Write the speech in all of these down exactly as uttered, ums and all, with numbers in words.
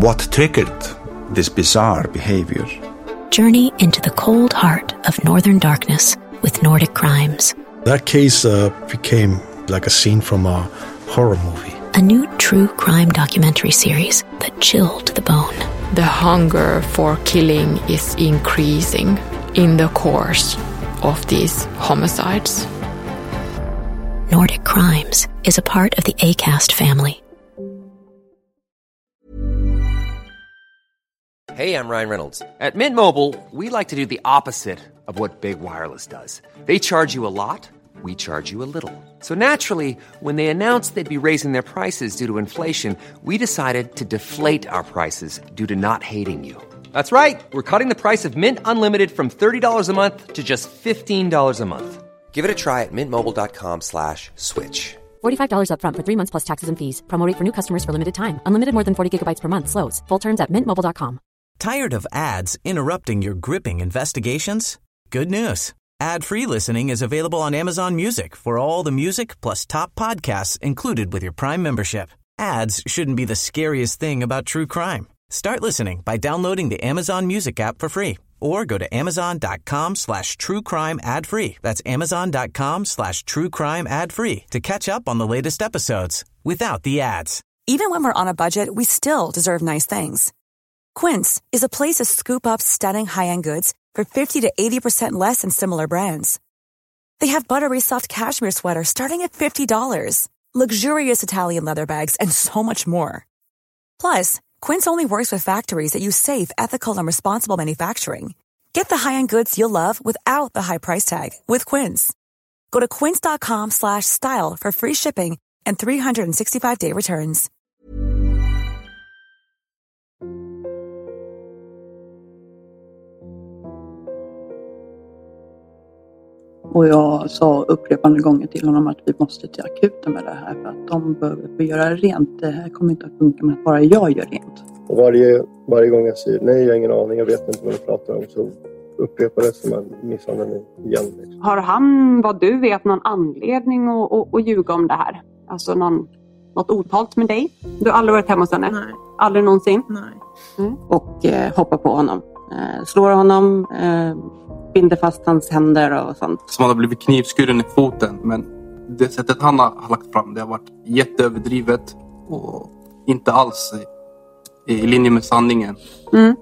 What triggered this bizarre behavior? Journey into the cold heart of Northern Darkness with Nordic Crimes. That case uh, became like a scene from a horror movie. A new true crime documentary series that chilled the bone. The hunger for killing is increasing in the course of these homicides. Nordic Crimes is a part of the Acast family. Hey, I'm Ryan Reynolds. At Mint Mobile, we like to do the opposite of what Big Wireless does. They charge you a lot, we charge you a little. So naturally, when they announced they'd be raising their prices due to inflation, we decided to deflate our prices due to not hating you. That's right. We're cutting the price of Mint Unlimited from thirty dollars a month to just fifteen dollars a month. Give it a try at mintmobile.com slash switch. forty-five dollars up front for three months plus taxes and fees. Promo rate for new customers for limited time. Unlimited more than forty gigabytes per month. Slows full terms at mint mobile dot com. Tired of ads interrupting your gripping investigations? Good news. Ad-free listening is available on Amazon Music for all the music plus top podcasts included with your Prime membership. Ads shouldn't be the scariest thing about true crime. Start listening by downloading the Amazon Music app for free or go to amazon.com slash true crime ad free. That's amazon.com slash true crime ad free to catch up on the latest episodes without the ads. Even when we're on a budget, we still deserve nice things. Quince is a place to scoop up stunning high-end goods for fifty to eighty percent less than similar brands. They have buttery soft cashmere sweaters starting at fifty dollars, luxurious Italian leather bags, and so much more. Plus, Quince only works with factories that use safe, ethical, and responsible manufacturing. Get the high-end goods you'll love without the high price tag with Quince. Go to quince.com slash style for free shipping and three sixty-five day returns. Och jag sa upprepande gånger till honom att vi måste till akuten med det här för att de behöver få göra rent. Det här kommer inte att funka med att bara jag gör rent. Och varje, varje gång jag säger nej, jag har ingen aning, jag vet inte vad du pratar om, så upprepar det som en misshandel igen. Liksom. Har han, vad du vet, någon anledning att, att, att ljuga om det här? Alltså någon, något otalt med dig? Du har aldrig varit hemma hos henne? Nej. Aldrig någonsin? Nej. Mm. Och eh, hoppar på honom. Eh, slår honom, eh, binder fast hans händer och sånt. Som han har blivit knivskuren i foten. Men det sättet han har lagt fram, det har varit jätteöverdrivet och inte alls i, i linje med sanningen. Mm.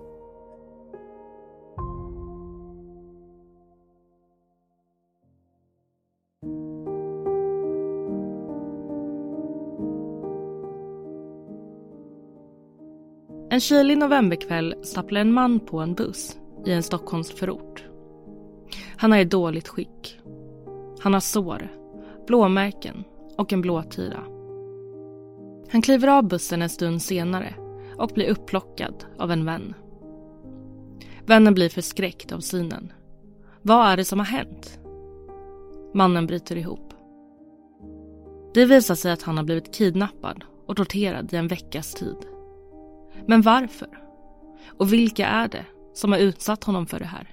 En kylig novemberkväll stapplar en man på en buss i en Stockholmsförort. Han är i dåligt skick. Han har sår, blåmärken och en blåtira. Han kliver av bussen en stund senare och blir upplockad av en vän. Vännen blir förskräckt av synen. Vad är det som har hänt? Mannen bryter ihop. Det visar sig att han har blivit kidnappad och torterad i en veckas tid. Men varför? Och vilka är det som har utsatt honom för det här?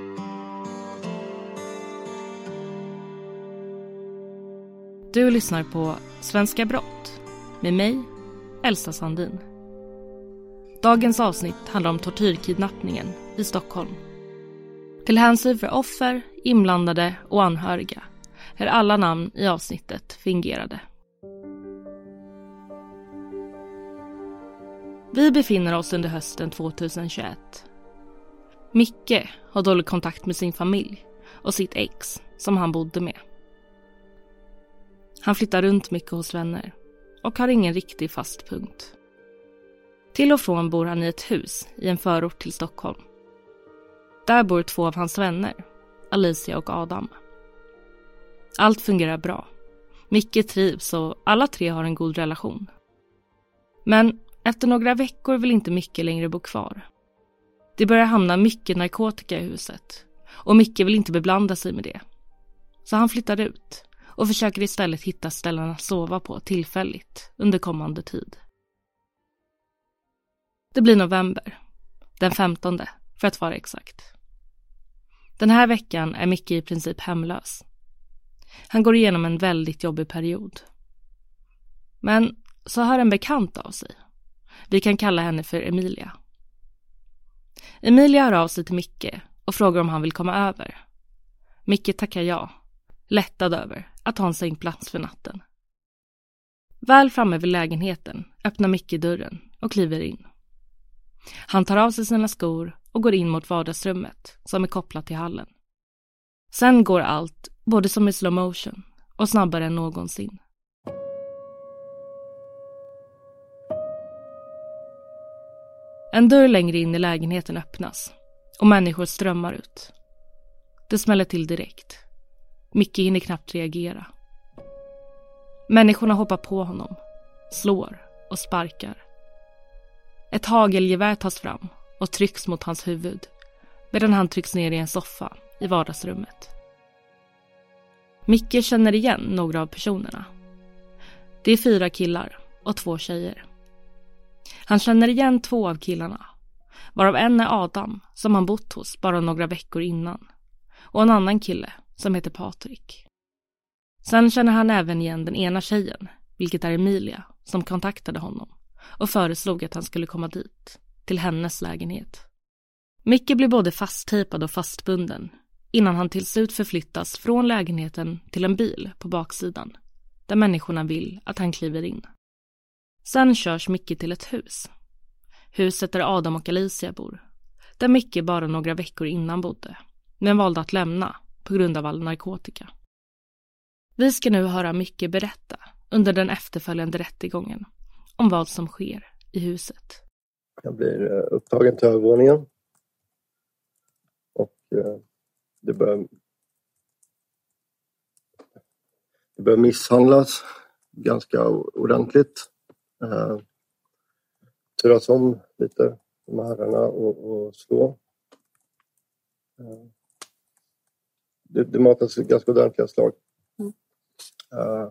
Du lyssnar på Svenska brott med mig, Elsa Sandin. Dagens avsnitt handlar om tortyrkidnappningen i Stockholm. Till hänsyn för offer, inblandade och anhöriga är alla namn i avsnittet fingerade. Vi befinner oss under hösten tjugohundratjugoett. Micke har dålig kontakt med sin familj och sitt ex som han bodde med. Han flyttar runt mycket hos vänner och har ingen riktig fast punkt. Till och från bor han i ett hus i en förort till Stockholm. Där bor två av hans vänner, Alicia och Adam. Allt fungerar bra. Micke trivs och alla tre har en god relation. Men efter några veckor vill inte Micke längre bo kvar. Det börjar hamna mycket narkotika i huset och Micke vill inte beblanda sig med det. Så han flyttar ut och försöker istället hitta ställen att sova på tillfälligt under kommande tid. Det blir november, den femtonde för att vara exakt. Den här veckan är Micke i princip hemlös. Han går igenom en väldigt jobbig period. Men så hör en bekant av sig. Vi kan kalla henne för Emilia. Emilia hör av sig till Micke och frågar om han vill komma över. Micke tackar ja, lättad över att ha en sängplats för natten. Väl framme vid lägenheten öppnar Micke dörren och kliver in. Han tar av sig sina skor och går in mot vardagsrummet som är kopplat till hallen. Sen går allt både som i slow motion och snabbare än någonsin. En dörr längre in i lägenheten öppnas och människor strömmar ut. Det smäller till direkt. Micke hinner knappt reagera. Människorna hoppar på honom, slår och sparkar. Ett hagelgevär tas fram och trycks mot hans huvud medan han trycks ner i en soffa i vardagsrummet. Micke känner igen några av personerna. Det är fyra killar och två tjejer. Han känner igen två av killarna, varav en är Adam som han bott hos bara några veckor innan och en annan kille som heter Patrik. Sen känner han även igen den ena tjejen, vilket är Emilia, som kontaktade honom och föreslog att han skulle komma dit, till hennes lägenhet. Micke blir både fasttejpad och fastbunden innan han till slut förflyttas från lägenheten till en bil på baksidan, där människorna vill att han kliver in. Sen körs Micke till ett hus. Huset där Adam och Alicia bor, där Micke bara några veckor innan bodde, men valde att lämna på grund av all narkotika. Vi ska nu höra Micke berätta under den efterföljande rättegången om vad som sker i huset. Jag blir upptagen till övervåningen och det börjar, det börjar misshandlas ganska ordentligt. Uh, turas om lite de herrarna och, och slå. Uh, det, det matas ganska ordentliga slag. Mm. Uh,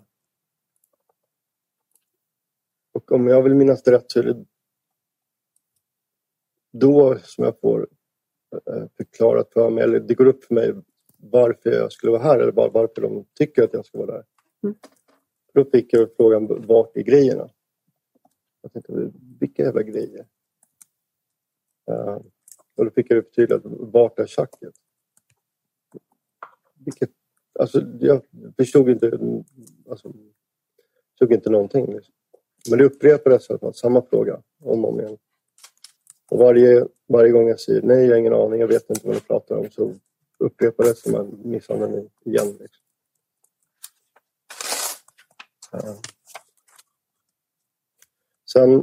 och om jag vill minnas det rätt så är det då som jag får uh, förklarat för mig, eller det går upp för mig varför jag skulle vara här eller bara varför de tycker att jag ska vara där. Mm. Då fick jag frågan, vart är grejerna? Jag tänkte, vilka jävla grejer? Uh, och då fick jag det tydligt, vart är tjacket? Vilket, alltså jag förstod inte, alltså, förstod inte någonting. Liksom. Men det upprepades att samma fråga om och om igen. Och varje, varje gång jag säger nej, jag har ingen aning, jag vet inte vad du pratar om, så upprepades som en misshandel igen. Liksom. Uh. Sen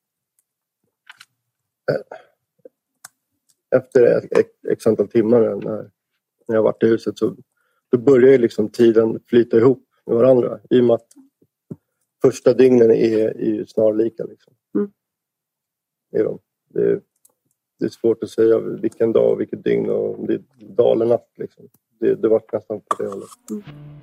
efter ett x antal timmar när, när jag varit i huset så då börjar liksom tiden flyta ihop med varandra. I och med att första dygnen är, är ju snarlika. Liksom. Mm. Är de. Det, är, det är svårt att säga vilken dag och vilket dygn och det är dag eller natt. Liksom. Det, det var nästan på det hållet. Mm.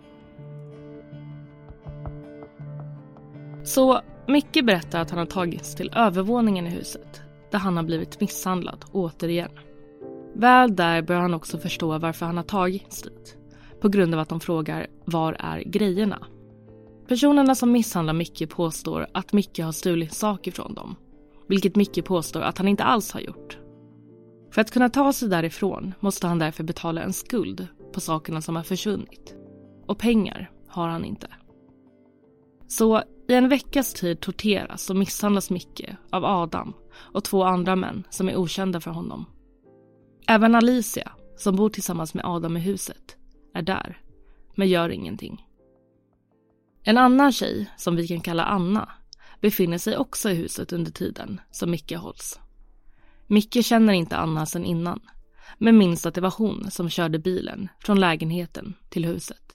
Så Micke berättar att han har tagits till övervåningen i huset där han har blivit misshandlad återigen. Väl där börjar han också förstå varför han har tagits dit. På grund av att de frågar, var är grejerna? Personerna som misshandlar Micke påstår att Micke har stulit saker från dem. Vilket Micke påstår att han inte alls har gjort. För att kunna ta sig därifrån måste han därför betala en skuld på sakerna som har försvunnit. Och pengar har han inte. Så i en veckas tid torteras och misshandlas Micke av Adam och två andra män som är okända för honom. Även Alicia, som bor tillsammans med Adam i huset, är där, men gör ingenting. En annan tjej, som vi kan kalla Anna, befinner sig också i huset under tiden som Micke hålls. Micke känner inte Anna sedan innan, men minns att det var hon som körde bilen från lägenheten till huset.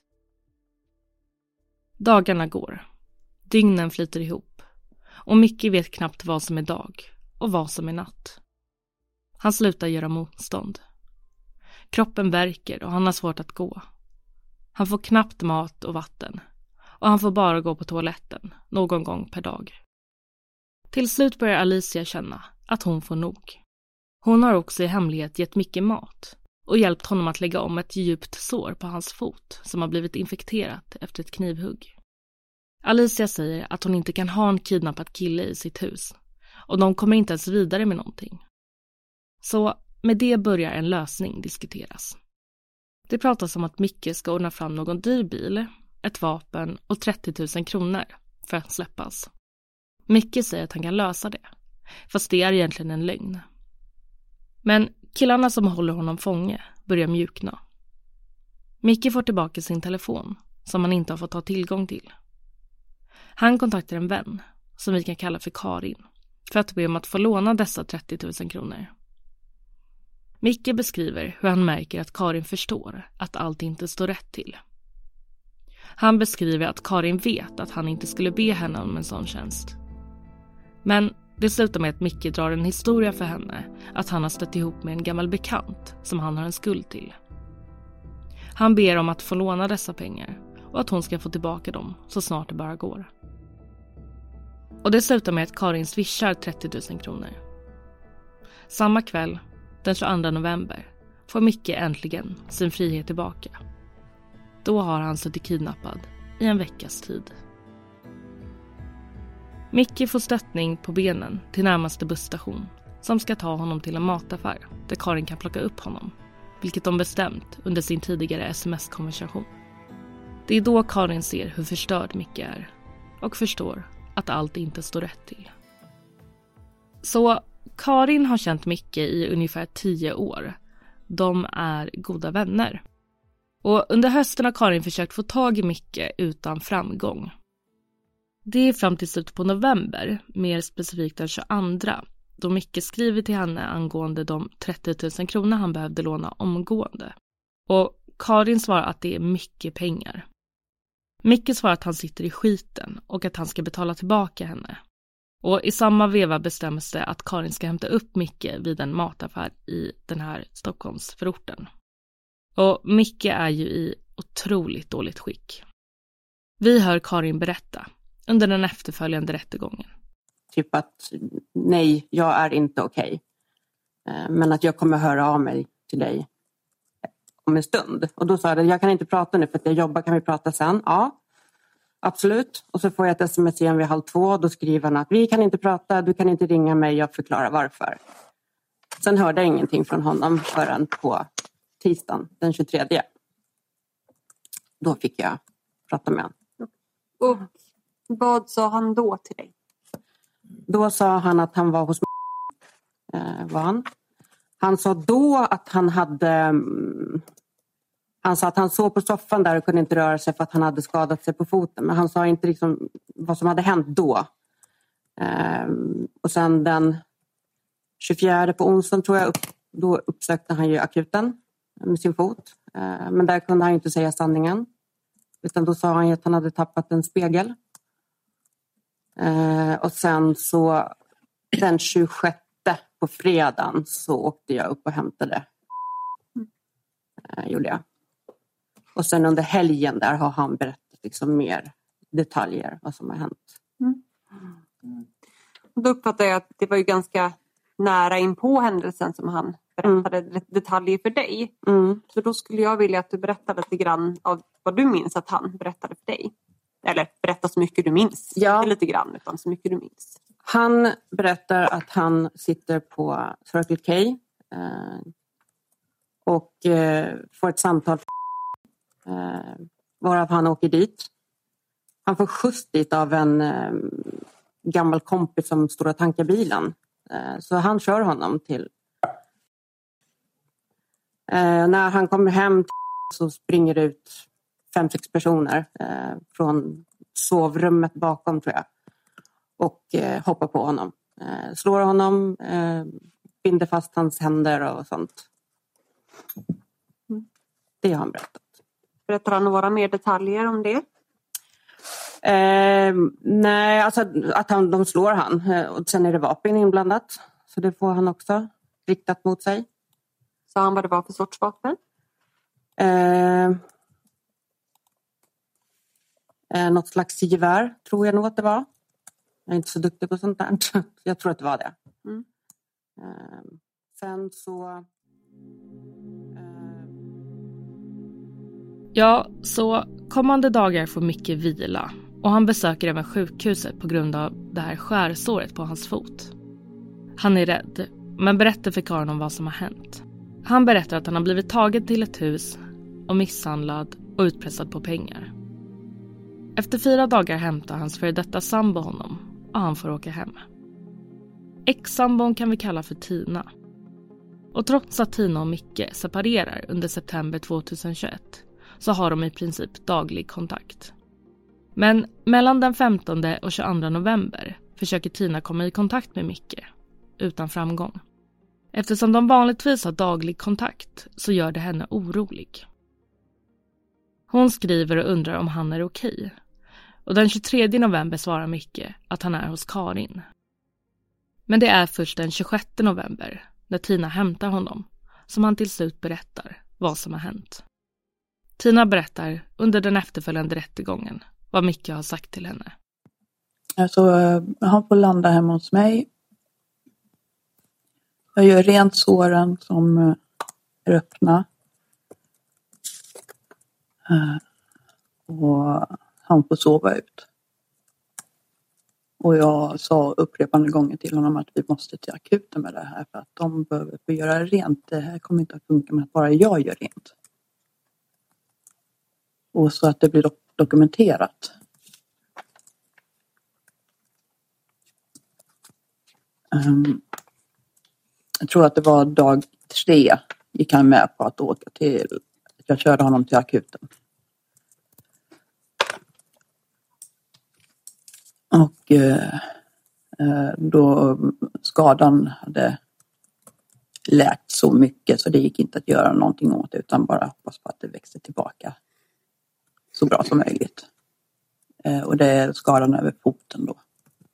Dagarna går. Dygnen flyter ihop och Micke vet knappt vad som är dag och vad som är natt. Han slutar göra motstånd. Kroppen värker och han har svårt att gå. Han får knappt mat och vatten och han får bara gå på toaletten någon gång per dag. Till slut börjar Alicia känna att hon får nog. Hon har också i hemlighet gett Micke mat och hjälpt honom att lägga om ett djupt sår på hans fot som har blivit infekterat efter ett knivhugg. Alicia säger att hon inte kan ha en kidnappad kille i sitt hus och de kommer inte ens vidare med någonting. Så med det börjar en lösning diskuteras. Det pratas om att Micke ska ordna fram någon dyr bil, ett vapen och trettio tusen kronor för att släppas. Micke säger att han kan lösa det, fast det är egentligen en lögn. Men killarna som håller honom fånge börjar mjukna. Micke får tillbaka sin telefon som han inte har fått ta tillgång till. Han kontaktar en vän som vi kan kalla för Karin för att be om att få låna dessa trettio tusen kronor. Micke beskriver hur han märker att Karin förstår att allt inte står rätt till. Han beskriver att Karin vet att han inte skulle be henne om en sån tjänst. Men det slutar med att Micke drar en historia för henne att han har stött ihop med en gammal bekant som han har en skuld till. Han ber om att få låna dessa pengar och att hon ska få tillbaka dem så snart det bara går. Och det slutar med att Karin swishar trettio tusen kronor. Samma kväll, den tjugoandra november, får Micke äntligen sin frihet tillbaka. Då har han suttit kidnappad i en veckas tid. Micke får stöttning på benen till närmaste busstation som ska ta honom till en mataffär där Karin kan plocka upp honom, vilket de bestämt under sin tidigare sms-konversation. Det är då Karin ser hur förstörd Micke är och förstår att allt inte står rätt till. Så Karin har känt Micke i ungefär tio år. De är goda vänner. Och under hösten har Karin försökt få tag i Micke utan framgång. Det är fram till slutet på november, mer specifikt den tjugoandra, då Micke skriver till henne angående de trettio tusen kronor han behövde låna omgående. Och Karin svarar att det är mycket pengar. Micke svarar att han sitter i skiten och att han ska betala tillbaka henne. Och i samma veva bestäms det att Karin ska hämta upp Micke vid en mataffär i den här Stockholmsförorten. Och Micke är ju i otroligt dåligt skick. Vi hör Karin berätta under den efterföljande rättegången. Typ att nej, jag är inte okej. Men att jag kommer höra av mig till dig om en stund. Och då sa jag, jag kan inte prata nu för att jag jobbar, kan vi prata sen? Ja, absolut. Och så får jag ett sms igen vid halv två. Då skriver han att vi kan inte prata, du kan inte ringa mig, jag förklarar varför. Sen hörde jag ingenting från honom förrän på tisdagen den tjugotredje. Då fick jag prata med honom. Och vad sa han då till dig? Då sa han att han var hos mig. Eh, var han. Han sa då att han hade... Han sa att han sov på soffan där och kunde inte röra sig för att han hade skadat sig på foten. Men han sa inte liksom vad som hade hänt då. Eh, och sen den tjugofjärde på onsdagen tror jag, upp, då uppsökte han ju akuten med sin fot. Eh, men där kunde han inte säga sanningen. Utan då sa han ju att han hade tappat en spegel. Eh, och sen så den tjugosjätte på fredagen så åkte jag upp och hämtade. Eh, gjorde jag. Och sen under helgen där har han berättat liksom mer detaljer vad som har hänt. Mm. Och då uppfattar jag att det var ju ganska nära in på händelsen som han berättade mm. detaljer för dig. Mm. Så då skulle jag vilja att du berättar lite grann av vad du minns att han berättade för dig. Eller berätta så mycket du minns. Ja. Inte lite grann utan så mycket du minns. Han berättar att han sitter på Circle K. Eh, och eh, får ett samtal. Eh, varav han åker dit. Han får skjuts dit av en eh, gammal kompis som står och tankar bilen. Eh, så han kör honom till. Eh, när han kommer hem så springer det ut fem, sex personer eh, från sovrummet bakom tror jag. Och eh, hoppar på honom. Eh, slår honom, eh, binder fast hans händer och sånt. Det har han berättat. Berättar han några mer detaljer om det? Eh, nej, alltså att han, de slår han. Eh, och sen är det vapen inblandat. Så det får han också riktat mot sig. Sa han vad det var för sorts vapen? Eh, eh, något slags gevär tror jag nog att det var. Jag är inte så duktig på sånt där. Jag tror att det var det. Mm. Eh, sen så... Eh... Ja, så kommande dagar får Micke vila. Och han besöker även sjukhuset på grund av det här skärsåret på hans fot. Han är rädd, men berättar för karln om vad som har hänt. Han berättar att han har blivit tagen till ett hus och misshandlad och utpressad på pengar. Efter fyra dagar hämtar hans före detta sambo honom och han får åka hem. Ex-sambon kan vi kalla för Tina. Och trots att Tina och Micke separerar under september tjugohundratjugoett så har de i princip daglig kontakt. Men mellan den femtonde och tjugoandra november försöker Tina komma i kontakt med Micke, utan framgång. Eftersom de vanligtvis har daglig kontakt så gör det henne orolig. Hon skriver och undrar om han är okej. Och den tjugotredje november svarar Micke att han är hos Karin. Men det är först den tjugosjätte november, när Tina hämtar honom, som han till slut berättar vad som har hänt. Tina berättar under den efterföljande rättegången vad Micke har sagt till henne. Alltså, han får landa hemma hos mig. Jag gör rent såren som är öppna. Och han får sova ut. Och jag sa upprepande gånger till honom att vi måste till akuten med det här. För att de behöver få göra rent. Det här kommer inte att funka med att bara jag gör rent. Och så att det blir dok- dokumenterat. Um, jag tror att det var dag tre gick han med på att åka till. Jag körde honom till akuten. Och eh, då skadan hade läkt så mycket så det gick inte att göra någonting åt det, utan bara hoppas på att det växte tillbaka så bra som möjligt. Eh, och det är skadan över foten då.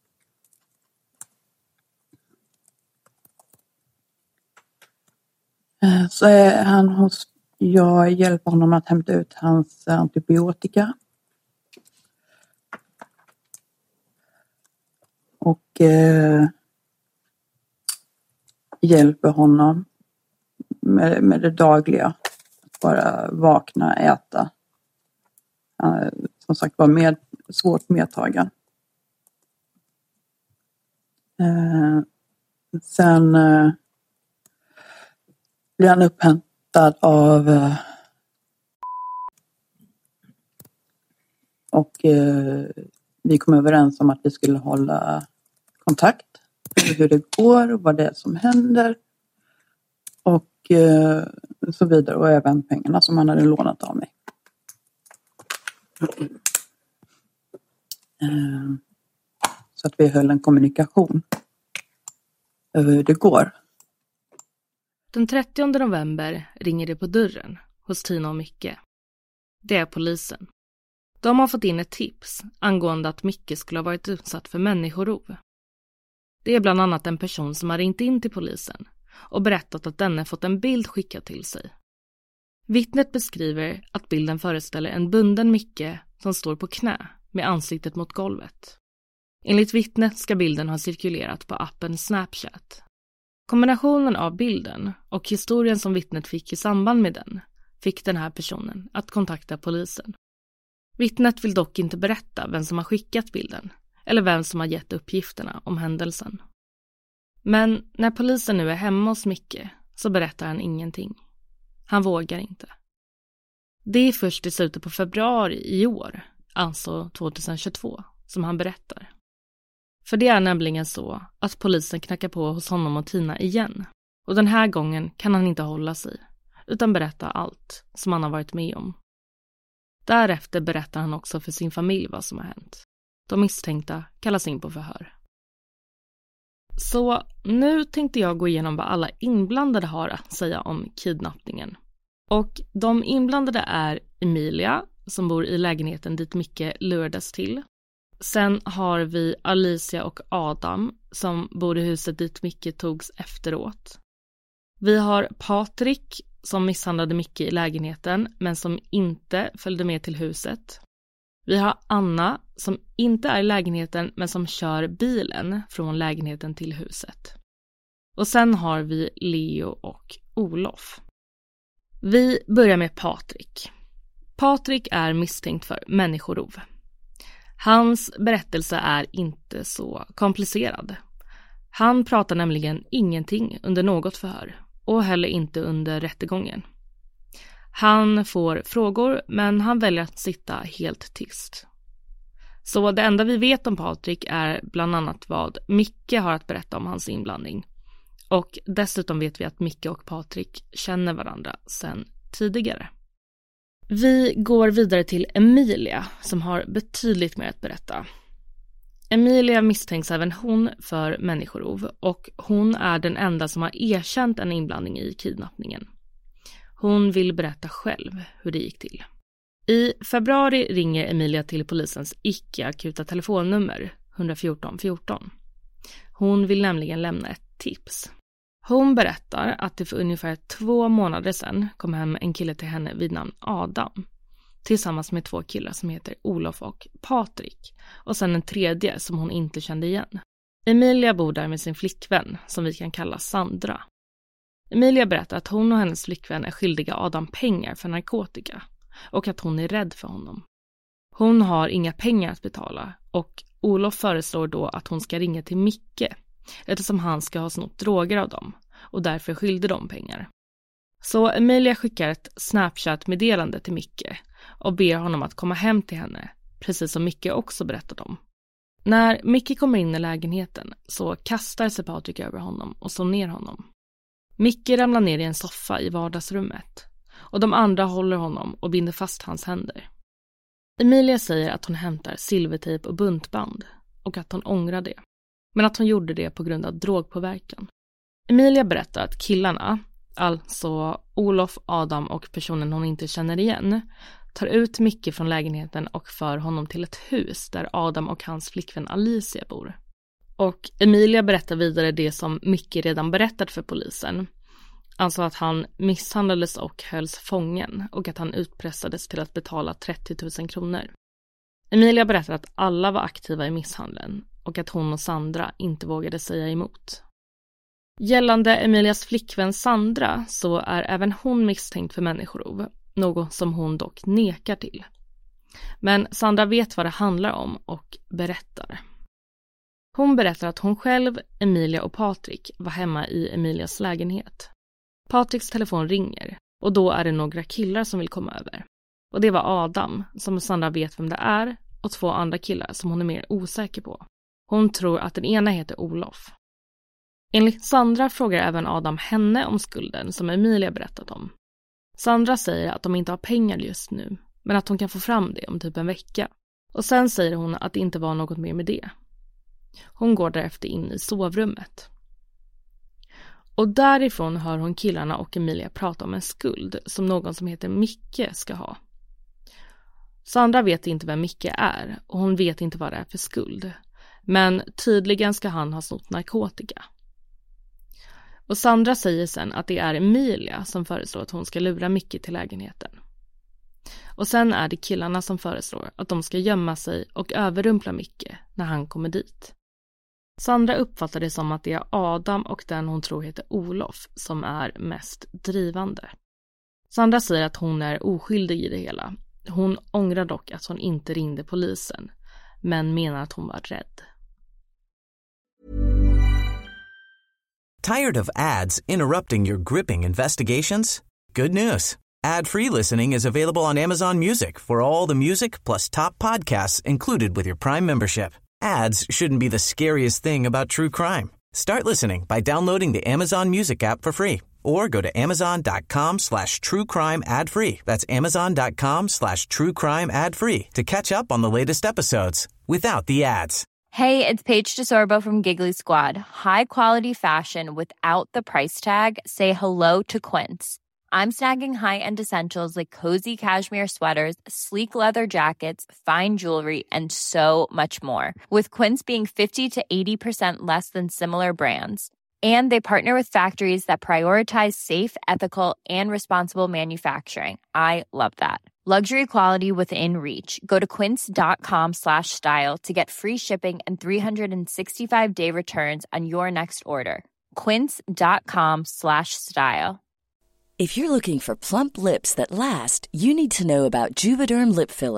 Eh, så är han hos, jag hjälper honom att hämta ut hans antibiotika. Och eh, hjälper honom med, med det dagliga. Att bara vakna, äta. Eh, som sagt var med, svårt medtagen. Eh, sen eh, blir han upphämtad av eh, och eh, vi kom överens om att vi skulle hålla kontakt. Hur det går och vad det är som händer. Och eh, så vidare. Och även pengarna som han hade lånat av mig. Eh, så att vi höll en kommunikation. Över hur det går. Den trettionde november ringer det på dörren hos Tina och Micke. Det är polisen. De har fått in ett tips angående att Micke skulle ha varit utsatt för människorov. Det är bland annat en person som har ringt in till polisen och berättat att denne fått en bild skickad till sig. Vittnet beskriver att bilden föreställer en bunden Micke som står på knä med ansiktet mot golvet. Enligt vittnet ska bilden ha cirkulerat på appen Snapchat. Kombinationen av bilden och historien som vittnet fick i samband med den fick den här personen att kontakta polisen. Vittnet vill dock inte berätta vem som har skickat bilden eller vem som har gett uppgifterna om händelsen. Men när polisen nu är hemma hos Micke så berättar han ingenting. Han vågar inte. Det är först i slutet på februari i år, alltså tjugohundratjugotvå, som han berättar. För det är nämligen så att polisen knackar på hos honom och Tina igen. Och den här gången kan han inte hålla sig, utan berätta allt som han har varit med om. Därefter berättar han också för sin familj vad som har hänt. De misstänkta kallas in på förhör. Så nu tänkte jag gå igenom vad alla inblandade har att säga om kidnappningen. Och de inblandade är Emilia, som bor i lägenheten dit Micke lurades till. Sen har vi Alicia och Adam, som bor i huset dit Micke togs efteråt. Vi har Patrik, som misshandlade Micke i lägenheten men som inte följde med till huset. Vi har Anna, som inte är i lägenheten men som kör bilen från lägenheten till huset. Och sen har vi Leo och Olof. Vi börjar med Patrik. Patrik är misstänkt för människorov. Hans berättelse är inte så komplicerad. Han pratar nämligen ingenting under något förhör och heller inte under rättegången. Han får frågor men han väljer att sitta helt tyst. Så det enda vi vet om Patrik är bland annat vad Micke har att berätta om hans inblandning. Och dessutom vet vi att Micke och Patrik känner varandra sedan tidigare. Vi går vidare till Emilia som har betydligt mer att berätta. Emilia misstänks även hon för människorov och hon är den enda som har erkänt en inblandning i kidnappningen. Hon vill berätta själv hur det gick till. I februari ringer Emilia till polisens icke-akuta telefonnummer ett fyra ett fyra. Hon vill nämligen lämna ett tips. Hon berättar att det för ungefär två månader sedan kom hem en kille till henne vid namn Adam. Tillsammans med två killar som heter Olof och Patrik. Och sen en tredje som hon inte kände igen. Emilia bor där med sin flickvän som vi kan kalla Sandra. Emilia berättar att hon och hennes flickvän är skyldiga Adam pengar för narkotika. Och att hon är rädd för honom. Hon har inga pengar att betala och Olof föreslår då att hon ska ringa till Micke eftersom han ska ha snott droger av dem och därför skyldig dem pengar. Så Emilia skickar ett Snapchat-meddelande till Micke och ber honom att komma hem till henne, precis som Micke också berättade om. När Micke kommer in i lägenheten så kastar sig Patrik över honom och slår ner honom. Micke ramlar ner i en soffa i vardagsrummet. Och de andra håller honom och binder fast hans händer. Emilia säger att hon hämtar silvertejp och buntband och att hon ångrar det. Men att hon gjorde det på grund av drogpåverkan. Emilia berättar att killarna, alltså Olof, Adam och personen hon inte känner igen, tar ut Micke från lägenheten och för honom till ett hus där Adam och hans flickvän Alicia bor. Och Emilia berättar vidare det som Micke redan berättat för polisen. Alltså att han misshandlades och hölls fången och att han utpressades till att betala trettio tusen kronor. Emilia berättar att alla var aktiva i misshandeln och att hon och Sandra inte vågade säga emot. Gällande Emilias flickvän Sandra så är även hon misstänkt för människorov, något som hon dock nekar till. Men Sandra vet vad det handlar om och berättar. Hon berättar att hon själv, Emilia och Patrik var hemma i Emilias lägenhet. Patriks telefon ringer och då är det några killar som vill komma över. Och det var Adam, som Sandra vet vem det är, och två andra killar som hon är mer osäker på. Hon tror att den ena heter Olof. Enligt Sandra frågar även Adam henne om skulden som Emilia berättat om. Sandra säger att de inte har pengar just nu, men att hon kan få fram det om typ en vecka. Och sen säger hon att det inte var något mer med det. Hon går därefter in i sovrummet. Och därifrån hör hon killarna och Emilia prata om en skuld som någon som heter Micke ska ha. Sandra vet inte vem Micke är och hon vet inte vad det är för skuld. Men tydligen ska han ha snott narkotika. Och Sandra säger sen att det är Emilia som föreslår att hon ska lura Micke till lägenheten. Och sen är det killarna som föreslår att de ska gömma sig och överrumpla Micke när han kommer dit. Sandra uppfattar det som att det är Adam och den hon tror heter Olof som är mest drivande. Sandra säger att hon är oskyldig i det hela. Hon ångrar dock att hon inte ringde polisen, men menar att hon var rädd. Tired of ads interrupting your gripping investigations? Good news. Ad-free listening is available on Amazon Music for all the music plus top podcasts included with your Prime membership. Ads shouldn't be the scariest thing about true crime. Start listening by downloading the Amazon Music app for free or go to amazon.com slash true crime ad free. That's amazon.com slash true crime ad free to catch up on the latest episodes without the ads. Hey, it's Paige DeSorbo from Giggly Squad. High quality fashion without the price tag. Say hello to Quince. I'm snagging high-end essentials like cozy cashmere sweaters, sleek leather jackets, fine jewelry, and so much more. With Quince being fifty to eighty percent less than similar brands. And they partner with factories that prioritize safe, ethical, and responsible manufacturing. I love that. Luxury quality within reach. Go to quince.com slash style to get free shipping and three sixty-five day returns on your next order. Quince.com slash style. If you're looking for plump lips that last, you need to know about Juvederm lip fillers.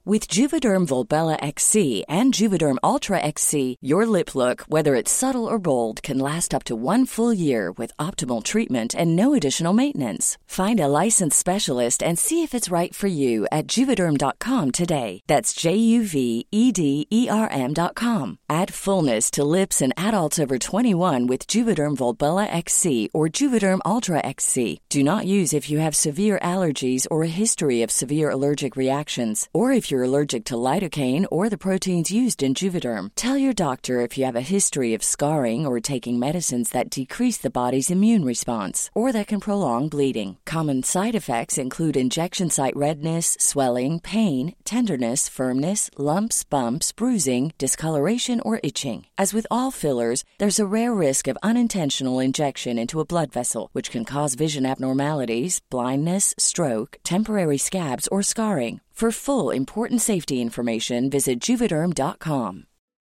With Juvederm Volbella X C and Juvederm Ultra X C, your lip look, whether it's subtle or bold, can last up to one full year with optimal treatment and no additional maintenance. Find a licensed specialist and see if it's right for you at juvederm dot com today. That's J U V E D E R M dot com. Add fullness to lips in adults over twenty-one with Juvederm Volbella X C or Juvederm Ultra X C. Do not use if you have severe allergies or a history of severe allergic reactions, or if you're allergic to lidocaine or the proteins used in Juvederm. Tell your doctor if you have a history of scarring or taking medicines that decrease the body's immune response or that can prolong bleeding. Common side effects include injection site redness, swelling, pain, tenderness, firmness, lumps, bumps, bruising, discoloration, or itching. As with all fillers, there's a rare risk of unintentional injection into a blood vessel, which can cause vision abnormalities, blindness, stroke, temporary scabs, or scarring. For full important safety information, visit juvederm dot com.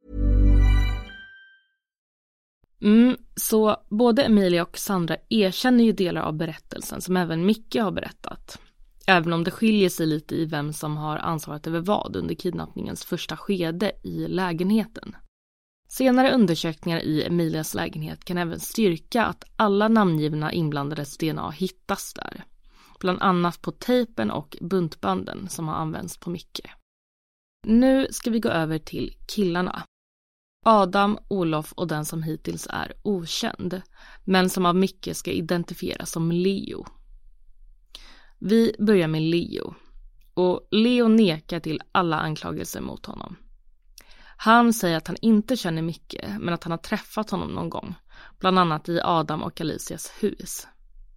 Mm, så både Emilia och Sandra erkänner ju delar av berättelsen som även Micke har berättat. Även om det skiljer sig lite i vem som har ansvarat över vad under kidnappningens första skede i lägenheten. Senare undersökningar i Emilias lägenhet kan även styrka att alla namngivna inblandades D N A hittas där. Bland annat på tejpen och buntbanden som har använts på Micke. Nu ska vi gå över till killarna. Adam, Olof och den som hittills är okänd, men som av Micke ska identifieras som Leo. Vi börjar med Leo. Och Leo nekar till alla anklagelser mot honom. Han säger att han inte känner Micke, men att han har träffat honom någon gång, bland annat i Adam och Alicias hus.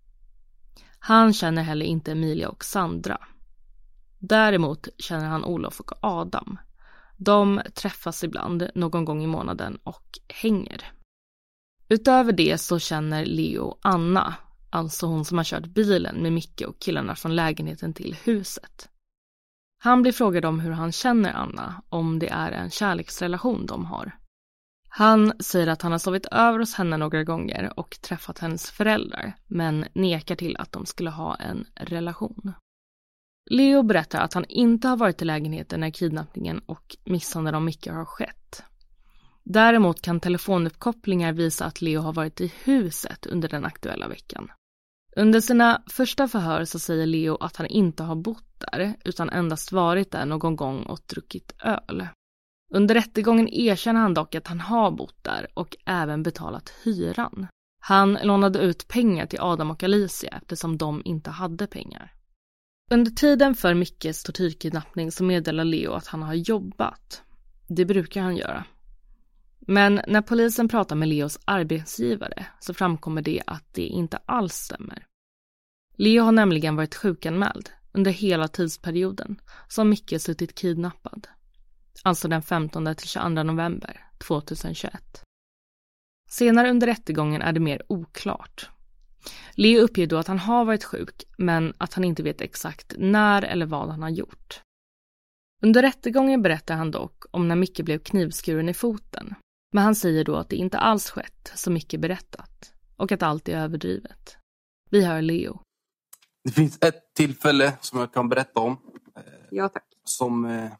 Han känner heller inte Emilia och Sandra. Däremot känner han Olof och Adam. De träffas ibland någon gång i månaden och hänger. Utöver det så känner Leo Anna, alltså hon som har kört bilen med Micke och killarna från lägenheten till huset. Han blir frågad om hur han känner Anna, om det är en kärleksrelation de har. Han säger att han har sovit över hos henne några gånger och träffat hennes föräldrar, men nekar till att de skulle ha en relation. Leo berättar att han inte har varit i lägenheten när kidnappningen och misshandeln av Micke har skett. Däremot kan telefonuppkopplingar visa att Leo har varit i huset under den aktuella veckan. Under sina första förhör så säger Leo att han inte har bott där utan endast varit där någon gång och druckit öl. Under rättegången erkänner han dock att han har bott där och även betalat hyran. Han lånade ut pengar till Adam och Alicia eftersom de inte hade pengar. Under tiden för Mickes tortyrkidnappning så meddelar Leo att han har jobbat. Det brukar han göra. Men när polisen pratar med Leos arbetsgivare så framkommer det att det inte alls stämmer. Leo har nämligen varit sjukanmäld under hela tidsperioden som Micke suttit kidnappad. Alltså den femtonde till tjugoandra november tjugohundratjugoett. Senare under rättegången är det mer oklart. Leo uppger då att han har varit sjuk, men att han inte vet exakt när eller vad han har gjort. Under rättegången berättar han dock om när Micke blev knivskuren i foten. Men han säger då att det inte alls skett som Micke berättat och att allt är överdrivet. Vi hör Leo. Det finns ett tillfälle som jag kan berätta om. Ja, tack. Som, eh,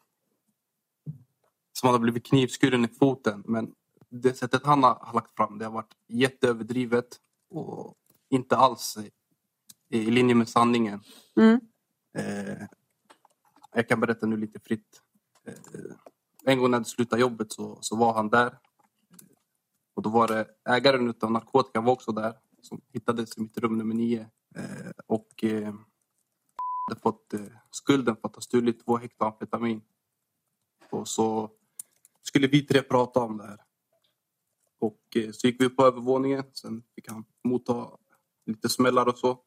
som hade blivit knivskuren i foten. Men det sättet han har lagt fram, det har varit jätteöverdrivet och inte alls i, i linje med sanningen. Mm. Eh, jag kan berätta nu lite fritt. Eh, en gång när jag slutade jobbet så, så var han där. Och då var det ägaren utav narkotika var också där. Som hittades i mitt rum nummer nio. Eh, och eh, hade fått eh, skulden för att ha stulit två hektar amfetamin. Och så skulle vi tre prata om det här. Och eh, så gick vi upp på övervåningen. Sen fick han motta lite smällar och så.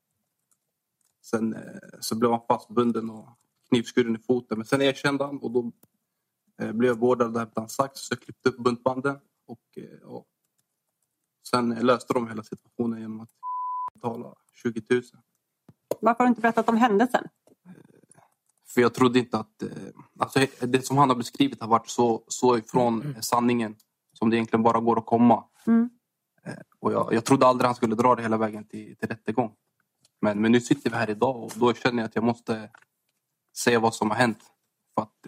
Sen eh, så blev han fastbunden och knivskuren i foten. Men sen erkände han och då eh, blev jag vårdad där på en sax. Så jag klippte upp buntbanden. Och, eh, och sen eh, löste de hela situationen genom att betala tjugo tusen. Varför har du inte berättat om händelsen? För jag trodde inte att... Eh, alltså det som han har beskrivit har varit så, så ifrån mm. sanningen. Som det egentligen bara går att komma. Mm. Eh, och jag, jag trodde aldrig han skulle dra det hela vägen till, till rättegång. Men, men nu sitter vi här idag och då känner jag att jag måste säga vad som har hänt. För att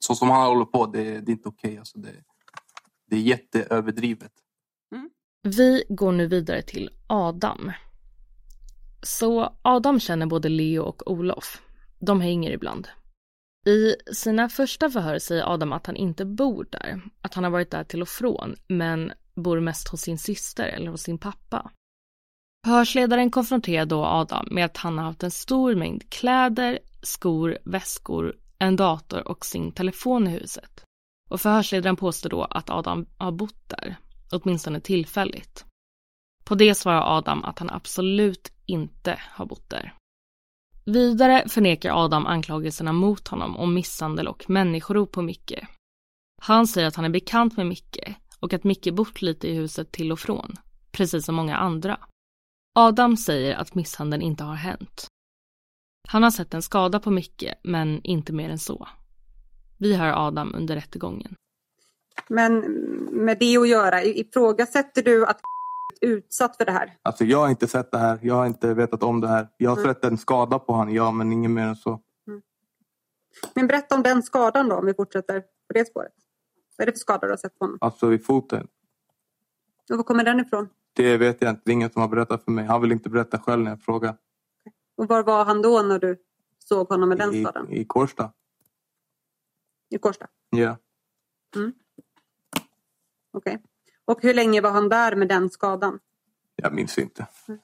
så som han håller på, det, det är inte okej. Okay. Alltså det, det är jätteöverdrivet. Mm. Vi går nu vidare till Adam. Så Adam känner både Leo och Olof. De hänger ibland. I sina första förhör säger Adam att han inte bor där. Att han har varit där till och från, men bor mest hos sin syster eller hos sin pappa. Förhörsledaren konfronterar då Adam med att han har haft en stor mängd kläder, skor, väskor, en dator och sin telefon i huset. Och förhörsledaren påstår då att Adam har bott där, åtminstone tillfälligt. På det svarar Adam att han absolut inte har bott där. Vidare förnekar Adam anklagelserna mot honom om misshandel och människorov på Micke. Han säger att han är bekant med Micke och att Micke bott lite i huset till och från, precis som många andra. Adam säger att misshandeln inte har hänt. Han har sett en skada på Micke, men inte mer än så. Vi hör Adam under rättegången. Men med det att göra, ifrågasätter du att utsatt för det här? Alltså jag har inte sett det här. Jag har inte vetat om det här. Jag har Mm. sett en skada på han, ja, men ingen mer än så. Mm. Men berätta om den skadan då, om vi fortsätter på det spåret. Vad är det för skada du har sett på honom? Alltså i foten. Och var kommer den ifrån? Det vet jag inte. Det är ingen som har berättat för mig. Han vill inte berätta själv när jag frågar. Och var var han då när du såg honom med den I, skadan? I Kårsta. I Kårsta? Ja. Mm. Okej. Okay. Och hur länge var han där med den skadan? Jag minns inte. Mm.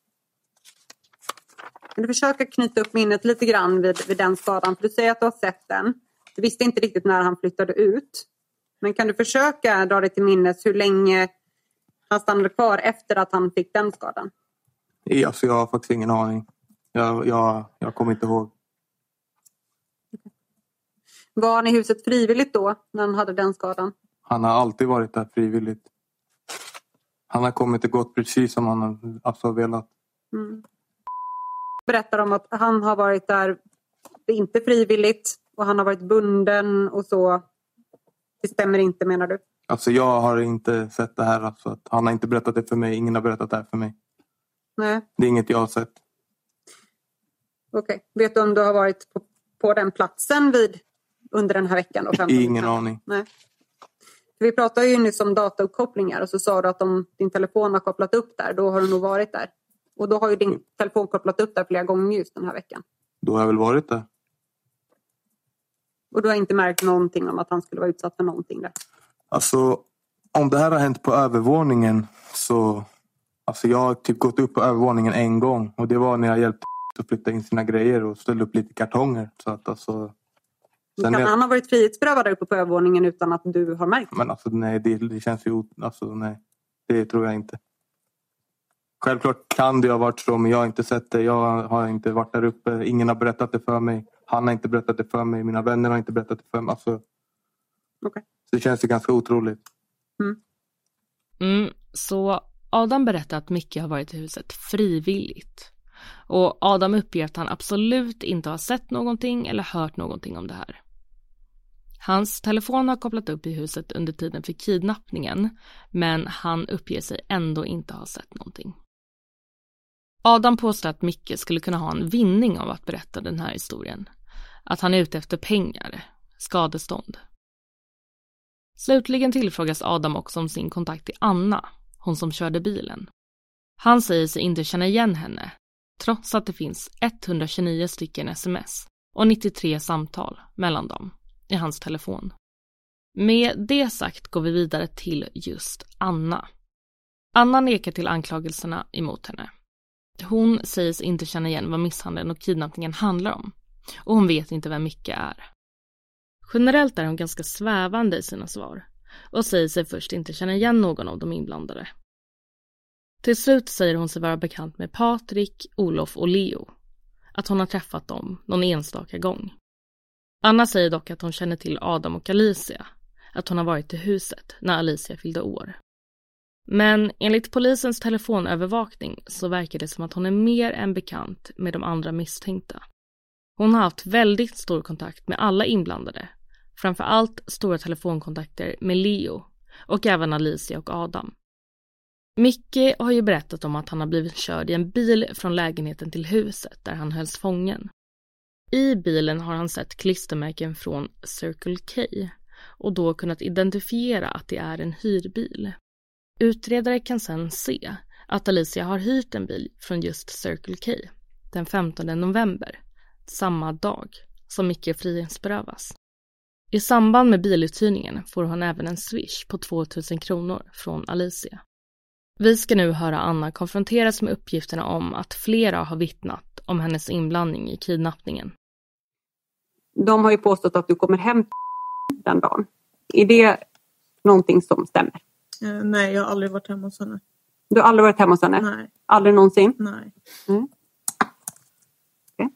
Kan du försöka knyta upp minnet lite grann vid, vid den skadan? För du säger att du har sett den. Du visste inte riktigt när han flyttade ut. Men kan du försöka dra dig till minnes hur länge han stannade kvar efter att han fick den skadan? Ja, alltså jag har faktiskt ingen aning. Jag, jag, jag kommer inte ihåg. Var han i huset frivilligt då när han hade den skadan? Han har alltid varit där frivilligt. Han har kommit och gått precis som han har alltså velat. Mm. Berättar om att han har varit där inte frivilligt och han har varit bunden och så. Det stämmer inte, menar du? Alltså jag har inte sett det här. Alltså, att han har inte berättat det för mig. Ingen har berättat det här för mig. Nej. Det är inget jag har sett. Okej. Okay. Vet du om du har varit på, på den platsen vid under den här veckan? Då, Ingen aning. Nej. För vi pratade ju nyss om datauppkopplingar och så sa du att om din telefon har kopplat upp där, då har du nog varit där. Och då har ju din telefon kopplat upp där flera gånger just den här veckan. Då har jag väl varit där. Och du har inte märkt någonting om att han skulle vara utsatt för någonting där? Alltså, om det här har hänt på övervåningen så... Alltså jag har typ gått upp på övervåningen en gång. Och det var när jag hjälpte att flytta in sina grejer och ställa upp lite kartonger. Så att alltså... Kan jag... han ha varit frihetsberövad där uppe på övervåningen utan att du har märkt? Men alltså nej, det, det känns ju... Alltså nej, det tror jag inte. Självklart kan det ha varit så, men jag har inte sett det. Jag har inte varit där uppe. Ingen har berättat det för mig. Han har inte berättat det för mig. Mina vänner har inte berättat det för mig. Alltså, okay. Så det känns ju ganska otroligt. Mm. Mm, så Adam berättar att Micke har varit i huset frivilligt. Och Adam uppger att han absolut inte har sett någonting eller hört någonting om det här. Hans telefon har kopplat upp i huset under tiden för kidnappningen, men han uppger sig ändå inte ha sett någonting. Adam påstår att Micke skulle kunna ha en vinning av att berätta den här historien. Att han är ute efter pengar, skadestånd. Slutligen tillfrågas Adam också om sin kontakt till Anna, hon som körde bilen. Han säger sig inte känna igen henne, trots att det finns etthundratjugonio stycken sms och nittiotre samtal mellan dem i hans telefon. Med det sagt går vi vidare till just Anna. Anna nekar till anklagelserna emot henne. Hon säger sig inte känna igen vad misshandeln och kidnappningen handlar om. Och hon vet inte vem Micke är. Generellt är hon ganska svävande i sina svar. Och säger sig först inte känna igen någon av de inblandade. Till slut säger hon sig vara bekant med Patrik, Olof och Leo. Att hon har träffat dem någon enstaka gång. Anna säger dock att hon känner till Adam och Alicia. Att hon har varit i huset när Alicia fyllde år. Men enligt polisens telefonövervakning så verkar det som att hon är mer än bekant med de andra misstänkta. Hon har haft väldigt stor kontakt med alla inblandade. Framförallt stora telefonkontakter med Leo och även Alicia och Adam. Micke har ju berättat om att han har blivit körd i en bil från lägenheten till huset där han hölls fången. I bilen har han sett klistermärken från Circle K och då kunnat identifiera att det är en hyrbil. Utredare kan sedan se att Alicia har hyrt en bil från just Circle K den femtonde november, samma dag som Micke frihetsberövas. I samband med biluthyrningen får hon även en swish på tvåtusen kronor från Alicia. Vi ska nu höra Anna konfronteras med uppgifterna om att flera har vittnat om hennes inblandning i kidnappningen. De har ju påstått att du kommer hem den dagen. Är det någonting som stämmer? Uh, nej, jag har aldrig varit hemma hos henne. Du har aldrig varit hemma hos henne? Nej. Aldrig någonsin? Nej. Mm. Okay.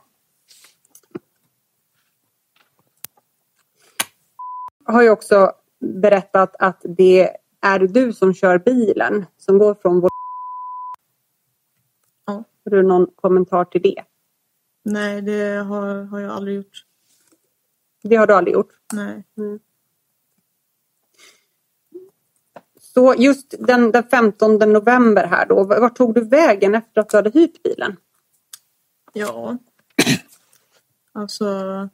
Har ju också berättat att det är du som kör bilen som går från vår... Ja. Har du någon kommentar till det? Nej, det har, har jag aldrig gjort. Det har du aldrig gjort? Nej. Mm. Så just den, den femtonde november här då, var tog du vägen efter att du hade hyrt bilen? Ja, alltså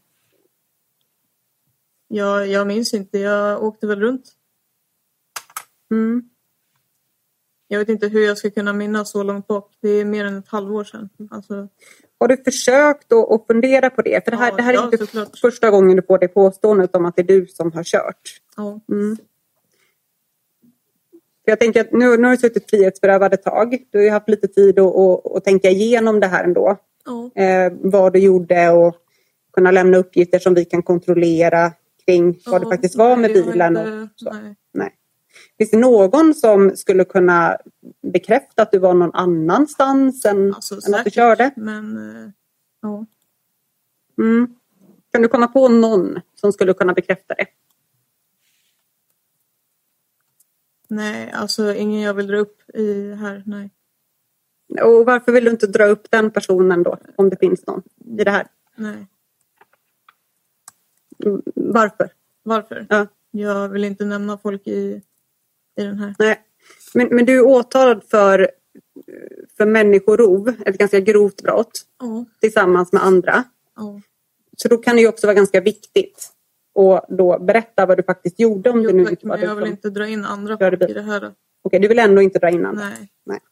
jag, jag minns inte, jag åkte väl runt. Mm. Jag vet inte hur jag ska kunna minnas så långt bort, det är mer än ett halvår sedan. Alltså... Har du försökt att, att fundera på det? För det här, ja, det här är ja, inte såklart. Första gången du får det påståendet om att det är du som har kört. Ja. Mm. För jag tänker att nu, nu har du suttit frihetsberövad ett tag. Du har ju haft lite tid att, att, att tänka igenom det här ändå. Ja. Eh, vad du gjorde och kunna lämna uppgifter som vi kan kontrollera kring vad ja, det faktiskt var med nej, bilen. inte, Och så. Nej. Nej. Finns det någon som skulle kunna bekräfta att du var någon annanstans än, alltså, än säkert, att du körde? Men, ja. Mm. Kan du komma på någon som skulle kunna bekräfta det? Nej, alltså ingen jag vill dra upp i här, nej. Och varför vill du inte dra upp den personen då? Om det finns någon i det här? Nej. Varför? Varför? Ja. Jag vill inte nämna folk i, i den här. Nej. Men, men du är åtalad för, för människorov, ett ganska grovt brott. Ja. Tillsammans med andra. Ja. Så då kan det ju också vara ganska viktigt att då berätta vad du faktiskt gjorde. Om Jo, du nu tack, inte var men jag vill som... inte dra in andra folk i det här. Okej, du vill ändå inte dra in andra? Nej. Nej.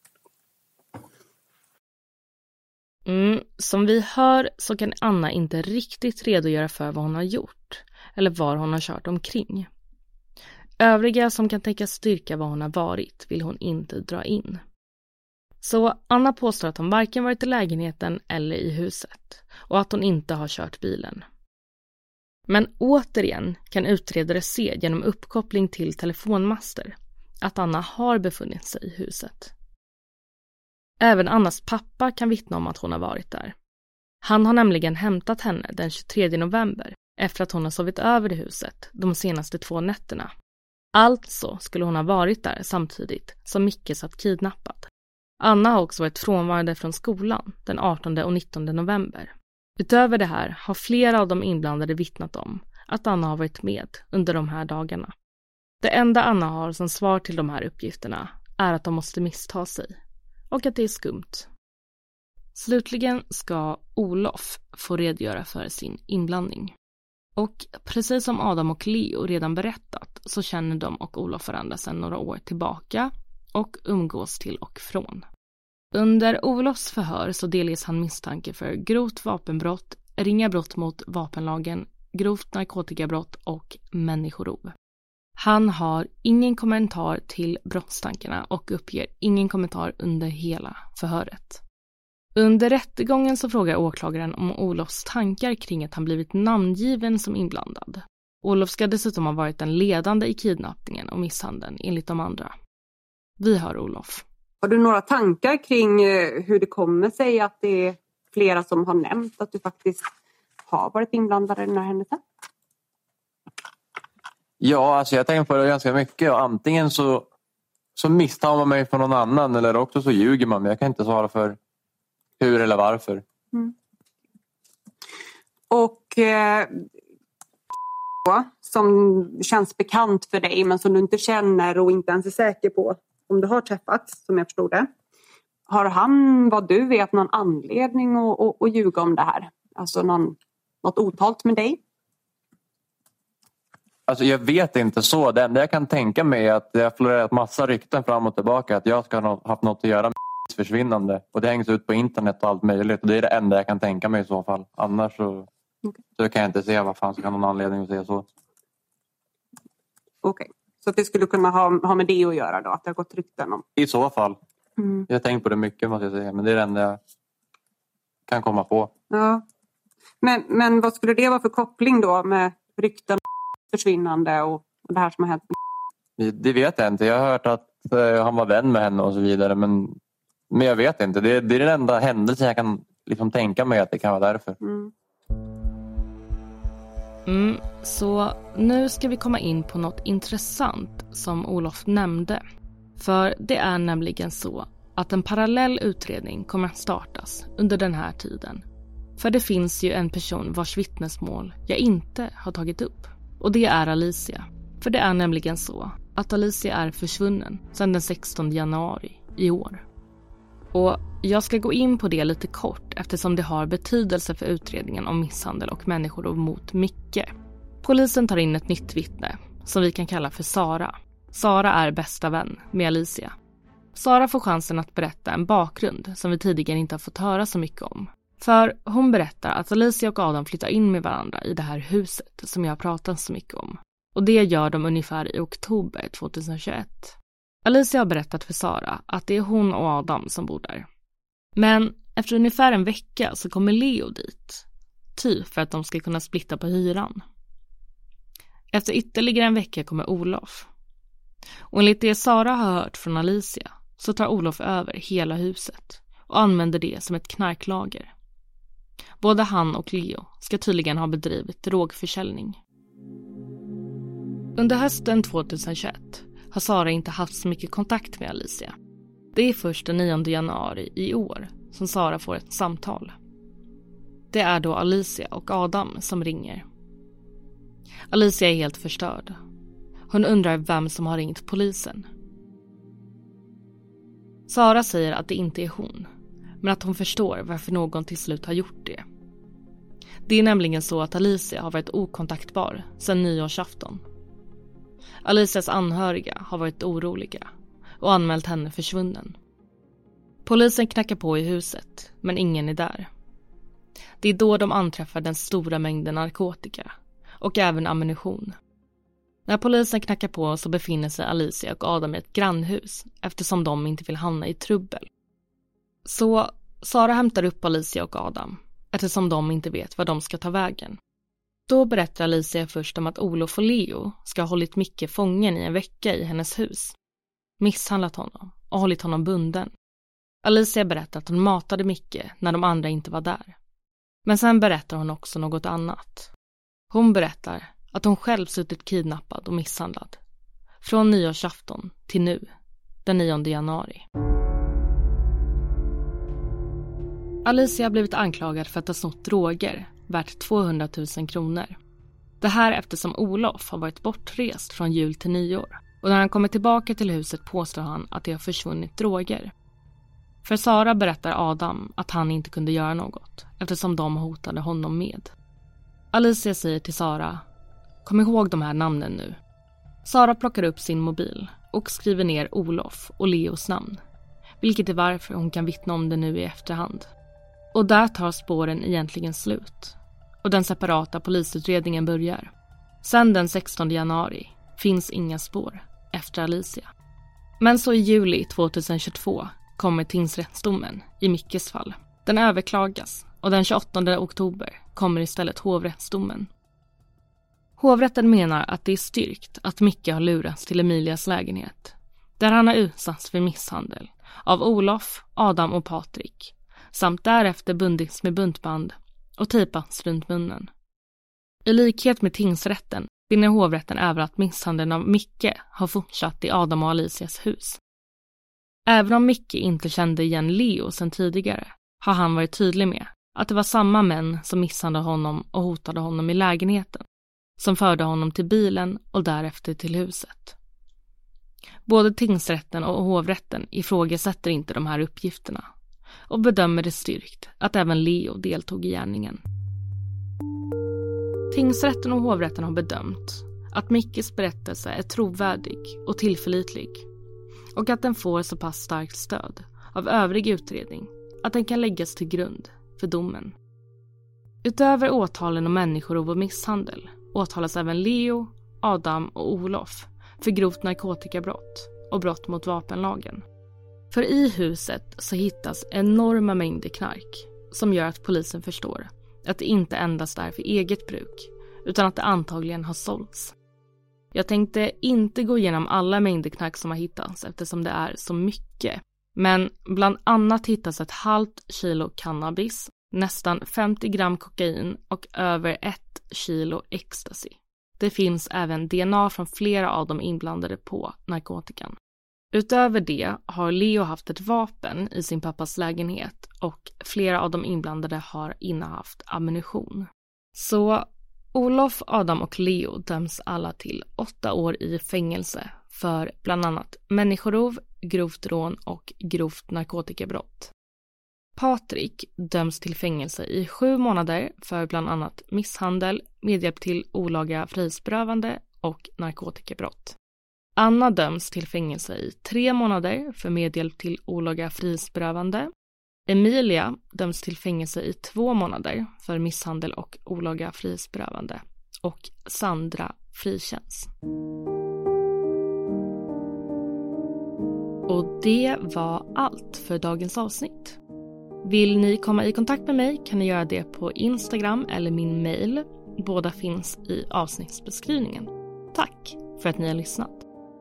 Mm, som vi hör så kan Anna inte riktigt redogöra för vad hon har gjort eller var hon har kört omkring. Övriga som kan tänka styrka vad hon har varit vill hon inte dra in. Så Anna påstår att hon varken varit i lägenheten eller i huset och att hon inte har kört bilen. Men återigen kan utredare se genom uppkoppling till telefonmaster att Anna har befunnit sig i huset. Även Annas pappa kan vittna om att hon har varit där. Han har nämligen hämtat henne den tjugotredje november efter att hon har sovit över i huset de senaste två nätterna. Alltså skulle hon ha varit där samtidigt som Micke satt kidnappad. Anna har också varit frånvarande från skolan den artonde och nittonde november. Utöver det här har flera av de inblandade vittnat om att Anna har varit med under de här dagarna. Det enda Anna har som svar till de här uppgifterna är att de måste missta sig och att det är skumt. Slutligen ska Olof få redogöra för sin inblandning. Och precis som Adam och Leo redan berättat så känner de och Olof varandra sedan några år tillbaka och umgås till och från. Under Olofs förhör så delges han misstanke för grovt vapenbrott, ringa brott mot vapenlagen, grovt narkotikabrott och människorov. Han har ingen kommentar till brottstankarna och uppger ingen kommentar under hela förhöret. Under rättegången så frågar åklagaren om Olofs tankar kring att han blivit namngiven som inblandad. Olof ska dessutom ha varit den ledande i kidnappningen och misshandeln enligt de andra. Vi hör Olof. Har du några tankar kring hur det kommer sig att det är flera som har nämnt att du faktiskt har varit inblandad i den här händelsen? Ja, alltså jag tänker på det ganska mycket. Och antingen så, så misstar man mig för någon annan eller också så ljuger man. Men jag kan inte svara för hur eller varför. Mm. Och eh, som känns bekant för dig men som du inte känner och inte ens är säker på om du har träffats, som jag förstod det. Har han, vad du vet, någon anledning att, att, att ljuga om det här? alltså någon, något otalt med dig? Alltså jag vet inte så. Det enda jag kan tänka mig är att det har florerat massa rykten fram och tillbaka att jag ska ha haft något att göra med försvinnande. Och det hängs ut på internet och allt möjligt. Och det är det enda jag kan tänka mig i så fall. Annars så, okay. så kan jag inte se vad fan ska ha någon anledning att säga så. Okej. Okay. Så att det skulle kunna ha, ha med det att göra då? Att det har gått rykten om? I så fall. Mm. Jag har tänkt på det mycket måste jag säga. Men det är det enda jag kan komma på. Ja. Men, men vad skulle det vara för koppling då med rykten, försvinnande och, och det här som har hänt? Det, det vet jag inte. Jag har hört att uh, han var vän med henne och så vidare. Men, men jag vet inte. Det, det är den enda händelsen jag kan liksom tänka mig att det kan vara därför. Mm. Mm, så nu ska vi komma in på något intressant som Olof nämnde. För det är nämligen så att en parallell utredning kommer att startas under den här tiden. För det finns ju en person vars vittnesmål jag inte har tagit upp. Och det är Alicia. För det är nämligen så att Alicia är försvunnen sedan den sextonde januari i år. Och jag ska gå in på det lite kort eftersom det har betydelse för utredningen om misshandel och människor mot Micke. Polisen tar in ett nytt vittne som vi kan kalla för Sara. Sara är bästa vän med Alicia. Sara får chansen att berätta en bakgrund som vi tidigare inte har fått höra så mycket om. För hon berättar att Alicia och Adam flyttar in med varandra i det här huset som jag har pratat så mycket om. Och det gör de ungefär i oktober tjugohundratjugoett. Alicia har berättat för Sara att det är hon och Adam som bor där. Men efter ungefär en vecka så kommer Leo dit. Typ för att de ska kunna splitta på hyran. Efter ytterligare en vecka kommer Olof. Och enligt det Sara har hört från Alicia så tar Olof över hela huset och använder det som ett knarklager. Både han och Leo ska tydligen ha bedrivit drogförsäljning. Under hösten tjugohundratjugoett har Sara inte haft så mycket kontakt med Alicia. Det är först den nionde januari i år som Sara får ett samtal. Det är då Alicia och Adam som ringer. Alicia är helt förstörd. Hon undrar vem som har ringt polisen. Sara säger att det inte är hon, men att hon förstår varför någon till slut har gjort det. Det är nämligen så att Alicia har varit okontaktbar sedan nyårsafton. Alicias anhöriga har varit oroliga och anmält henne försvunnen. Polisen knackar på i huset, men ingen är där. Det är då de anträffar den stora mängden narkotika och även ammunition. När polisen knackar på så befinner sig Alicia och Adam i ett grannhus eftersom de inte vill hamna i trubbel. Så Sara hämtar upp Alicia och Adam eftersom de inte vet var de ska ta vägen. Då berättar Alicia först om att Olof och Leo ska ha hållit Micke fången i en vecka i hennes hus. Misshandlat honom och hållit honom bunden. Alicia berättar att hon matade Micke när de andra inte var där. Men sen berättar hon också något annat. Hon berättar att hon själv suttit kidnappad och misshandlad. Från nyårsafton till nu, den nionde januari. Alicia har blivit anklagad för att ha snott droger värt tvåhundratusen kronor. Det här eftersom Olof har varit bortrest från jul till nyår. Och när han kommer tillbaka till huset påstår han att det har försvunnit droger. För Sara berättar Adam att han inte kunde göra något eftersom de hotade honom med. Alicia säger till Sara: kom ihåg de här namnen nu. Sara plockar upp sin mobil och skriver ner Olof och Leos namn. Vilket är varför hon kan vittna om det nu i efterhand. Och där tar spåren egentligen slut. Och den separata polisutredningen börjar. Sen den sextonde januari finns inga spår efter Alicia. Men så i juli tjugohundratjugotvå kommer tingsrättsdomen i Mickes fall. Den överklagas och den tjugoåttonde oktober kommer istället hovrättsdomen. Hovrätten menar att det är styrkt att Micke har lurats till Emilias lägenhet. Där han har utsatts för misshandel av Olof, Adam och Patrik. Samt därefter bundits med buntband och tejpats runt munnen. I likhet med tingsrätten finner hovrätten även att misshandeln av Micke har fortsatt i Adam och Alicias hus. Även om Micke inte kände igen Leo sedan tidigare har han varit tydlig med att det var samma män som misshandlade honom och hotade honom i lägenheten som förde honom till bilen och därefter till huset. Både tingsrätten och hovrätten ifrågasätter inte de här uppgifterna och bedömer det styrkt att även Leo deltog i gärningen. Tingsrätten och hovrätten har bedömt att Mickes berättelse är trovärdig och tillförlitlig och att den får så pass starkt stöd av övrig utredning att den kan läggas till grund för domen. Utöver åtalen om människorov och misshandel åtalas även Leo, Adam och Olof för grovt narkotikabrott och brott mot vapenlagen. För i huset så hittas enorma mängder knark som gör att polisen förstår att det inte endast är för eget bruk utan att det antagligen har sålts. Jag tänkte inte gå igenom alla mängder knark som har hittats eftersom det är så mycket. Men bland annat hittas ett halvt kilo cannabis, nästan femtio gram kokain och över ett kilo ecstasy. Det finns även D N A från flera av de inblandade på narkotikan. Utöver det har Leo haft ett vapen i sin pappas lägenhet och flera av de inblandade har innehaft ammunition. Så Olof, Adam och Leo döms alla till åtta år i fängelse för bland annat människorov, grovt rån och grovt narkotikabrott. Patrik döms till fängelse i sju månader för bland annat misshandel, medhjälp till olaga frihetsberövande och narkotikabrott. Anna döms till fängelse i tre månader för medhjälp till olaga frihetsberövande. Emilia döms till fängelse i två månader för misshandel och olaga frihetsberövande. Och Sandra frikänns. Och det var allt för dagens avsnitt. Vill ni komma i kontakt med mig kan ni göra det på Instagram eller min mail. Båda finns i avsnittsbeskrivningen. Tack för att ni har lyssnat.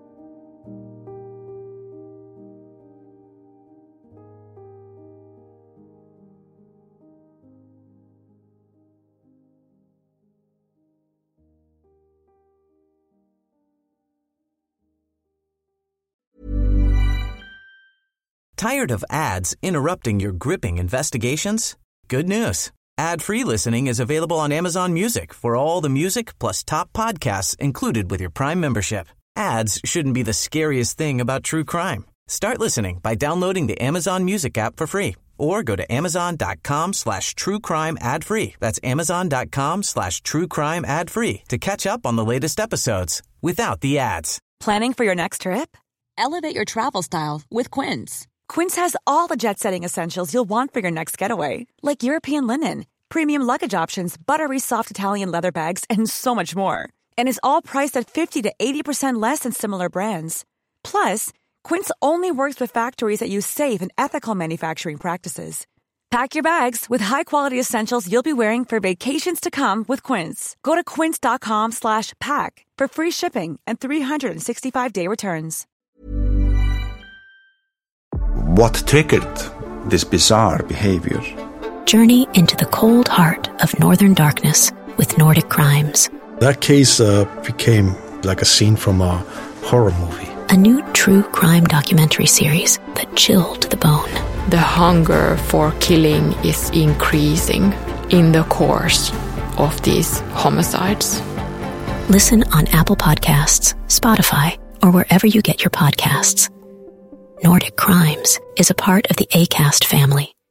Tired of ads interrupting your gripping investigations? Good news. Ad-free listening is available on Amazon Music for all the music plus top podcasts included with your Prime membership. Ads shouldn't be the scariest thing about true crime. Start listening by downloading the Amazon Music app for free or go to amazon.com slash true crime ad free. That's amazon.com slash true crime ad free to catch up on the latest episodes without the ads. Planning for your next trip? Elevate your travel style with Quince. Quince has all the jet-setting essentials you'll want for your next getaway, like European linen, premium luggage options, buttery soft Italian leather bags, and so much more. And is all priced at fifty to eighty percent less than similar brands. Plus, Quince only works with factories that use safe and ethical manufacturing practices. Pack your bags with high-quality essentials you'll be wearing for vacations to come with Quince. Go to quince.com slash pack for free shipping and three sixty-five day returns. What triggered this bizarre behavior? Journey into the cold heart of Northern Darkness with Nordic Crimes. That case uh, became like a scene from a horror movie. A new true crime documentary series that chilled the bone. The hunger for killing is increasing in the course of these homicides. Listen on Apple Podcasts, Spotify, or wherever you get your podcasts. Nordic Crimes is a part of the Acast family.